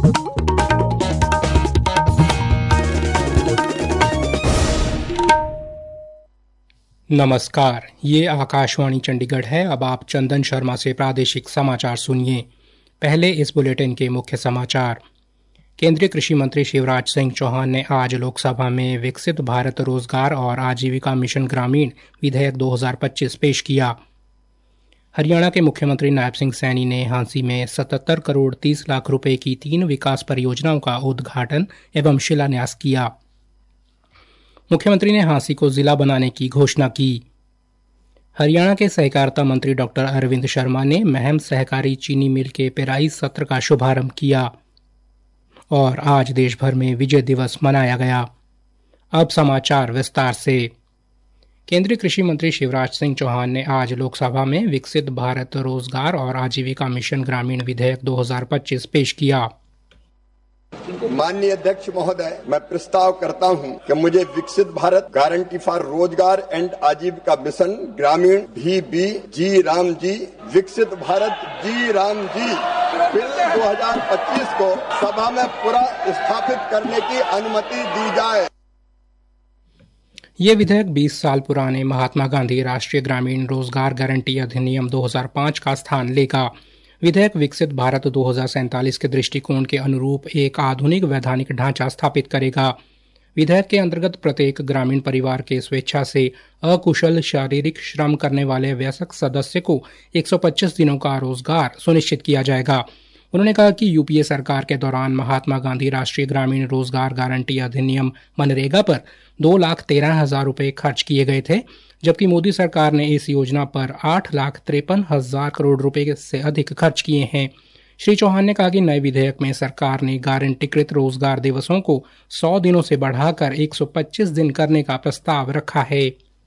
नमस्कार, ये आकाशवाणी चंडीगढ़ है। अब आप चंदन शर्मा से प्रादेशिक समाचार सुनिए। पहले इस बुलेटिन के मुख्य समाचार। केंद्रीय कृषि मंत्री शिवराज सिंह चौहान ने आज लोकसभा में विकसित भारत रोजगार और आजीविका मिशन ग्रामीण विधेयक 2025 पेश किया। हरियाणा के मुख्यमंत्री नायब सिंह सैनी ने हांसी में 77 करोड़ 30 लाख रुपए की 3 विकास परियोजनाओं का उद्घाटन एवं शिलान्यास किया। मुख्यमंत्री ने हांसी को जिला बनाने की घोषणा की। हरियाणा के सहकारिता मंत्री डॉक्टर अरविंद शर्मा ने महम सहकारी चीनी मिल के पेराई सत्र का शुभारंभ किया। और आज देश भर में विजय दिवस मनाया गया। अब समाचार विस्तार से। केंद्रीय कृषि मंत्री शिवराज सिंह चौहान ने आज लोकसभा में विकसित भारत रोजगार और आजीविका मिशन ग्रामीण विधेयक 2025 पेश किया। माननीय अध्यक्ष महोदय, मैं प्रस्ताव करता हूं कि मुझे विकसित भारत गारंटी फॉर रोजगार एंड आजीविका मिशन ग्रामीण VB जी राम जी विकसित Bharat G Ram G bill 2025 को सभा में पूरा स्थापित करने की अनुमति दी जाए। ये विधेयक 20 साल पुराने महात्मा गांधी राष्ट्रीय ग्रामीण रोजगार गारंटी अधिनियम 2005 का स्थान लेगा। विधेयक विकसित भारत 2047 के दृष्टिकोण के अनुरूप एक आधुनिक वैधानिक ढांचा स्थापित करेगा। विधेयक के अंतर्गत प्रत्येक ग्रामीण परिवार के स्वेच्छा से अकुशल शारीरिक श्रम करने वाले वयस्क सदस्य को 125 दिनों का रोजगार सुनिश्चित किया जाएगा। उन्होंने कहा कि यूपीए सरकार के दौरान महात्मा गांधी राष्ट्रीय ग्रामीण रोजगार गारंटी अधिनियम मनरेगा पर 2,13,000 रुपये खर्च किए गए थे, जबकि मोदी सरकार ने इस योजना पर 8,53,000 करोड़ रुपए से अधिक खर्च किए हैं। श्री चौहान ने कहा कि नए विधेयक में सरकार ने गारंटीकृत रोजगार दिवसों को 100 दिनों से बढ़ाकर 125 दिन करने का प्रस्ताव रखा है।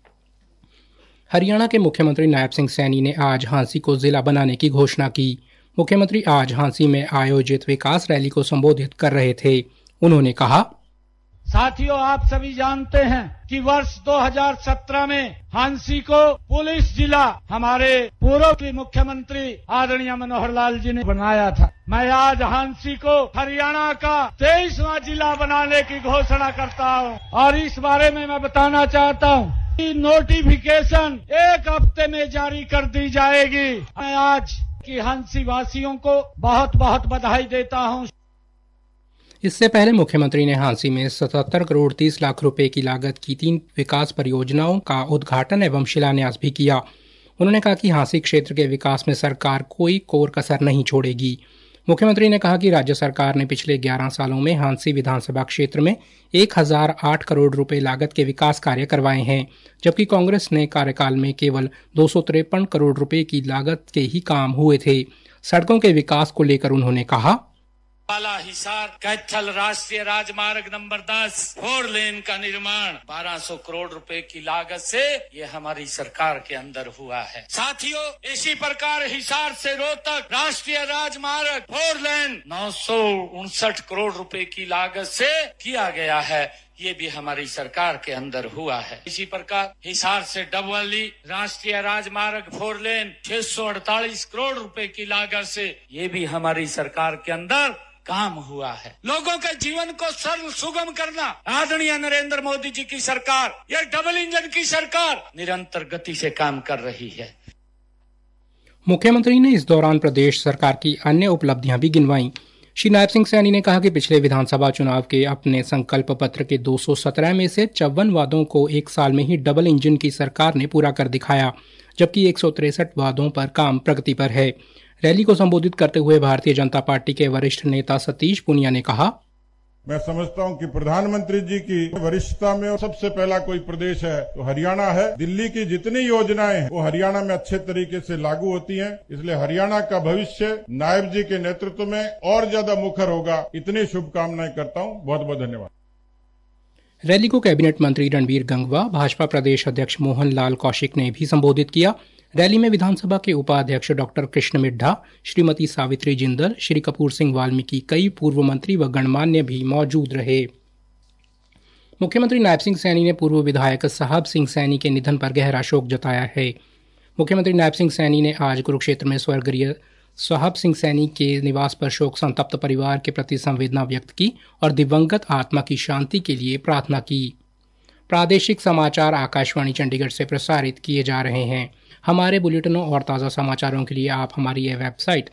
हरियाणा के मुख्यमंत्री नायब सिंह सैनी ने आज हांसी को जिला बनाने की घोषणा की। मुख्यमंत्री आज हांसी में आयोजित विकास रैली को संबोधित कर रहे थे। उन्होंने कहा, साथियों, आप सभी जानते हैं कि वर्ष 2017 में हांसी को पुलिस जिला हमारे पूर्व के मुख्यमंत्री आदरणीय मनोहर लाल जी ने बनाया था। मैं आज हांसी को हरियाणा का 23वां जिला बनाने की घोषणा करता हूं। और इस बारे में मैं बताना चाहता हूं कि नोटिफिकेशन 1 हफ्ते में जारी कर दी जाएगी। मैं आज की हांसी वासियों को बहुत बहुत बधाई देता हूं। इससे पहले मुख्यमंत्री ने हांसी में 77 करोड़ 30 लाख रुपए की लागत की 3 विकास परियोजनाओं का उद्घाटन एवं शिलान्यास भी किया। उन्होंने कहा कि हांसी क्षेत्र के विकास में सरकार कोई कोर कसर नहीं छोड़ेगी। मुख्यमंत्री ने कहा कि राज्य सरकार ने पिछले 11 सालों में हांसी विधानसभा क्षेत्र में 1008 करोड़ रुपए लागत के विकास कार्य करवाए हैं, जबकि कांग्रेस ने कार्यकाल में केवल 253 करोड़ रुपए की लागत के ही काम हुए थे। सड़कों के विकास को लेकर उन्होंने कहा, पाला हिसार कैथल राष्ट्रीय राजमार्ग नंबर 10 4 लेन का निर्माण 1200 करोड़ रुपए की लागत से ये हमारी सरकार के अंदर हुआ है। साथियों, इसी प्रकार हिसार से रोहतक राष्ट्रीय राजमार्ग 4 लेन 959 करोड़ रुपए की लागत से किया गया है। ये भी हमारी सरकार के अंदर हुआ है। इसी प्रकार हिसार से डबवाली राष्ट्रीय राजमार्ग 4 लेन 648 करोड़ रुपए की लागत से ये भी हमारी सरकार के अंदर काम हुआ है। लोगों के जीवन को सरल सुगम करना आदरणीय नरेंद्र मोदी जी की सरकार, ये डबल इंजन की सरकार निरंतर गति से काम कर रही है। मुख्यमंत्री ने इस दौरान प्रदेश सरकार की अन्य उपलब्धियां भी गिनवाई। श्री नायब सिंह सैनी ने कहा कि पिछले विधानसभा चुनाव के अपने संकल्प पत्र के 217 में से 54 वादों को 1 साल में ही डबल इंजन की सरकार ने पूरा कर दिखाया, जबकि 163 वादों पर काम प्रगति पर है। रैली को संबोधित करते हुए भारतीय जनता पार्टी के वरिष्ठ नेता सतीश पुनिया ने कहा, मैं समझता हूं कि प्रधानमंत्री जी की वरिष्ठता में सबसे पहला कोई प्रदेश है तो हरियाणा है। दिल्ली की जितनी योजनाएं हैं वो हरियाणा में अच्छे तरीके से लागू होती हैं, इसलिए हरियाणा का भविष्य नायब जी के नेतृत्व में और ज्यादा मुखर होगा। इतनी शुभकामनाएं करता हूं। बहुत बहुत धन्यवाद। रैली को कैबिनेट मंत्री रणबीर गंगवा, भाजपा प्रदेश अध्यक्ष मोहन लाल कौशिक ने भी संबोधित किया। रैली में विधानसभा के उपाध्यक्ष डॉक्टर कृष्ण मिड्ढा, श्रीमती सावित्री जिंदल, श्री कपूर सिंह वाल्मीकि, कई पूर्व मंत्री व गणमान्य भी मौजूद रहे। मुख्यमंत्री नायब सिंह सैनी ने पूर्व विधायक साहब सिंह सैनी के निधन पर गहरा शोक जताया है। मुख्यमंत्री नायब सिंह सैनी ने आज कुरुक्षेत्र में साहब सिंह सैनी के निवास पर शोक संतप्त परिवार के प्रति संवेदना व्यक्त की और दिवंगत आत्मा की शांति के लिए प्रार्थना की। प्रादेशिक समाचार आकाशवाणी चंडीगढ़ से प्रसारित किए जा रहे हैं। हमारे बुलेटिनों और ताज़ा समाचारों के लिए आप हमारी ये वेबसाइट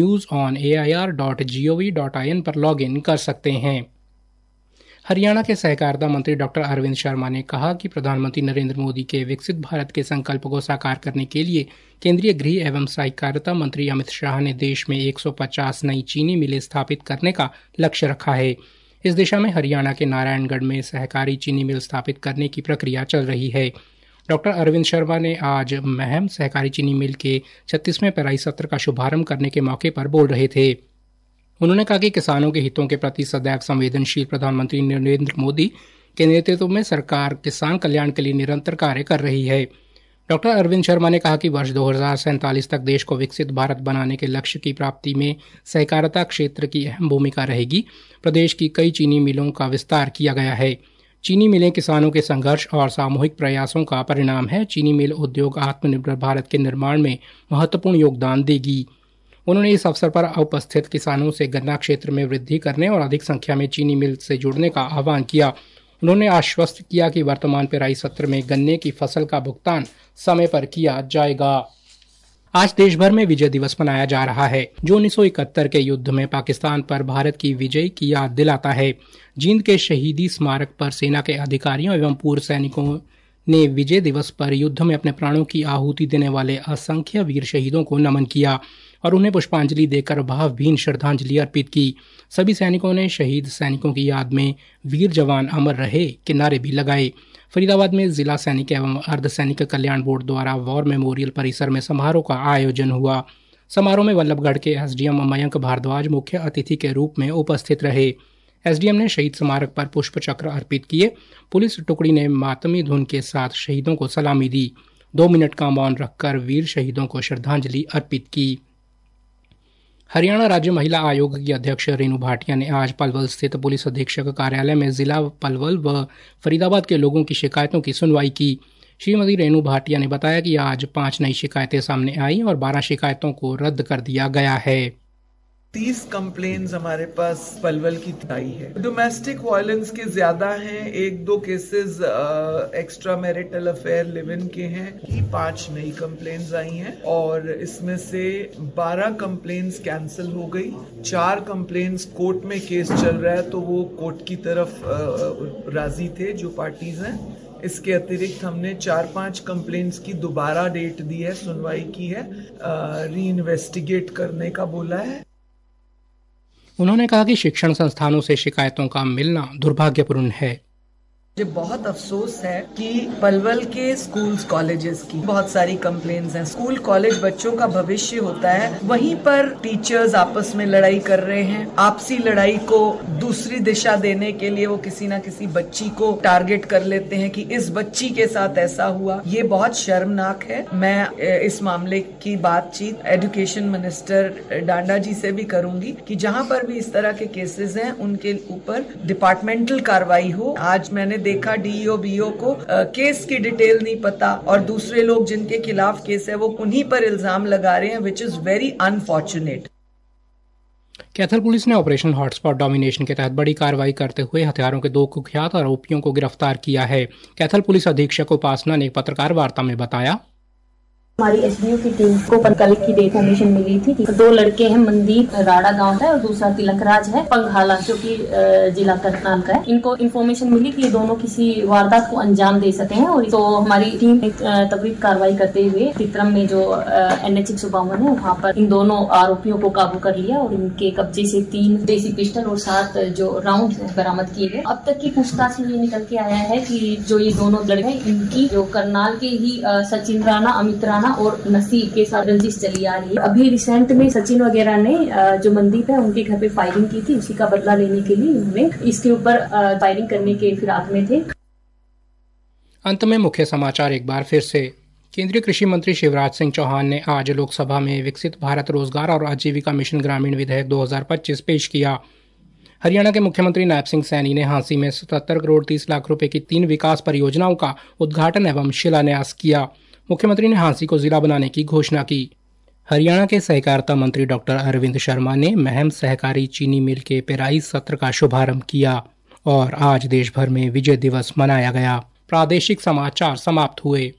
newsonair.gov.in पर लॉगिन कर सकते हैं। हरियाणा के सहकारिता मंत्री डॉक्टर अरविंद शर्मा ने कहा कि प्रधानमंत्री नरेंद्र मोदी के विकसित भारत के संकल्प को साकार करने के लिए केंद्रीय गृह एवं सहकारिता मंत्री अमित शाह ने देश में 150 नई चीनी मिलें स्थापित करने का लक्ष्य रखा है। इस दिशा में हरियाणा के नारायणगढ़ में सहकारी चीनी मिल स्थापित करने की प्रक्रिया चल रही है। डॉक्टर अरविंद शर्मा ने आज महम सहकारी चीनी मिल के 36वें पेराई सत्र का शुभारंभ करने के मौके पर बोल रहे थे। उन्होंने कहा कि किसानों के हितों के प्रति सदैव संवेदनशील प्रधानमंत्री नरेंद्र मोदी के नेतृत्व में सरकार किसान कल्याण के लिए निरंतर कार्य कर रही है। डॉक्टर अरविंद शर्मा ने कहा कि वर्ष 2047 तक देश को विकसित भारत बनाने के लक्ष्य की प्राप्ति में सहकारिता क्षेत्र की अहम भूमिका रहेगी। प्रदेश की कई चीनी मिलों का विस्तार किया गया है। चीनी मिलें किसानों के संघर्ष और सामूहिक प्रयासों का परिणाम है। चीनी मिल उद्योग आत्मनिर्भर भारत के निर्माण में महत्वपूर्ण योगदान देगी। उन्होंने इस अवसर पर उपस्थित किसानों से गन्ना क्षेत्र में वृद्धि करने और अधिक संख्या में चीनी मिल से जुड़ने का आह्वान किया। उन्होंने आश्वस्त किया कि वर्तमान पेराई सत्र में गन्ने की फसल का भुगतान समय पर किया जाएगा। आज देश भर में विजय दिवस मनाया जा रहा है, जो 1971 के युद्ध में पाकिस्तान पर भारत की विजय की याद दिलाता है। जींद के शहीदी स्मारक पर सेना के अधिकारियों एवं पूर्व सैनिकों ने विजय दिवस पर युद्ध में अपने प्राणों की आहुति देने वाले असंख्य वीर शहीदों को नमन किया और उन्हें पुष्पांजलि देकर भावभीनी श्रद्धांजलि अर्पित की। सभी सैनिकों ने शहीद सैनिकों की याद में वीर जवान अमर रहे के नारे भी लगाए। फरीदाबाद में जिला सैनिक एवं अर्धसैनिक कल्याण बोर्ड द्वारा वॉर मेमोरियल परिसर में समारोह का आयोजन हुआ। समारोह में वल्लभगढ़ के एसडीएम मयंक भारद्वाज मुख्य अतिथि के रूप में उपस्थित रहे। एसडीएम ने शहीद स्मारक पर पुष्प चक्र अर्पित किए। पुलिस टुकड़ी ने मातमी धुन के साथ शहीदों को सलामी दी। 2 मिनट का मौन रखकर वीर शहीदों को श्रद्धांजलि अर्पित की। हरियाणा राज्य महिला आयोग की अध्यक्ष रेणु भाटिया ने आज पलवल स्थित पुलिस अधीक्षक कार्यालय में जिला पलवल व फरीदाबाद के लोगों की शिकायतों की सुनवाई की। श्रीमती रेणु भाटिया ने बताया कि आज 5 नई शिकायतें सामने आई और 12 शिकायतों को रद्द कर दिया गया है। 30 कंप्लेन्स हमारे पास पलवल की आई है। डोमेस्टिक वायलेंस के ज्यादा हैं, 1-2 cases extra marital affair live in के हैं। 5 नई कंप्लेन्स आई हैं और इसमें से 12 कंप्लेन्स कैंसिल हो गई। 4 कंप्लेन्स कोर्ट में केस चल रहा है तो वो कोर्ट की तरफ राजी थे जो पार्टीज हैं। इसके अतिरिक्त हमने 4-5 कंप्लेन्ट्स की दोबारा डेट दी है, सुनवाई की है, री इन्वेस्टिगेट करने का बोला है। उन्होंने कहा कि शिक्षण संस्थानों से शिकायतों का मिलना दुर्भाग्यपूर्ण है। मुझे बहुत अफसोस है कि पलवल के स्कूल्स कॉलेजेस की बहुत सारी कंप्लेंट्स हैं। स्कूल कॉलेज बच्चों का भविष्य होता है, वहीं पर टीचर्स आपस में लड़ाई कर रहे हैं। आपसी लड़ाई को दूसरी दिशा देने के लिए वो किसी ना किसी बच्ची को टारगेट कर लेते हैं कि इस बच्ची के साथ ऐसा हुआ। ये बहुत शर्मनाक है। मैं इस मामले की बातचीत एजुकेशन मिनिस्टर डांडा जी से भी करूंगी कि जहां पर भी इस तरह के केसेस हैं उनके ऊपर डिपार्टमेंटल कार्रवाई हो। आज मैंने देखा डीईओ बीओ को केस की डिटेल नहीं पता और दूसरे लोग जिनके खिलाफ केस है वो उन्हीं पर इल्जाम लगा रहे हैं, which is very unfortunate. Kaithal police ने ऑपरेशन हॉटस्पॉट डोमिनेशन के तहत बड़ी कार्रवाई करते हुए हथियारों के 2 कुख्यात आरोपियों को गिरफ्तार किया है। कैथल पुलिस अधीक्षक उपासना ने एक पत्रकार वार्ता में बताया, हमारी एसडीओ की टीम को कल की इन्फॉर्मेशन मिली थी कि 2 लड़के हैं, मनदीप राड़ा गांव का है और दूसरा तिलकराज है पंघाला जो कि जिला करनाल का है। इनको इन्फॉर्मेशन मिली कि ये दोनों किसी वारदात को अंजाम दे सके हैं और तो हमारी टीम त्वरित कार्रवाई करते हुए तित्रम में जो NH 152 है वहाँ पर इन दोनों आरोपियों को काबू कर लिया और इनके कब्जे से 3 देसी पिस्टल और 7 जो राउंड बरामद किए गए। अब तक की पूछताछ में ये निकल के आया है कि जो ये दोनों लड़के इनकी जो करनाल के ही सचिन राणा, अमित राणा और नसीब के साथ रंजिश चली आ रही है। अभी रिसेंट में सचिन वगैरह ने जो मनदीप है उनके घर पे फायरिंग की थी, उसी का बदला लेने के लिए उन्होंने इसके ऊपर फायरिंग करने के फिराक में थे। अंत में मुख्य समाचार एक बार फिर से। केंद्रीय कृषि मंत्री शिवराज सिंह चौहान ने आज लोकसभा में विकसित भारत रोजगार और आजीविका मिशन ग्रामीण विधेयक 2025 पेश किया। हरियाणा के मुख्यमंत्री नायब सिंह सैनी ने हांसी में 77 करोड़ 30 लाख रुपए की 3 विकास परियोजनाओं का उद्घाटन एवं शिलान्यास किया। मुख्यमंत्री ने हांसी को जिला बनाने की घोषणा की। हरियाणा के सहकारिता मंत्री डॉक्टर अरविंद शर्मा ने महम सहकारी चीनी मिल के पेराई सत्र का शुभारंभ किया और आज देश भर में विजय दिवस मनाया गया। प्रादेशिक समाचार समाप्त हुए।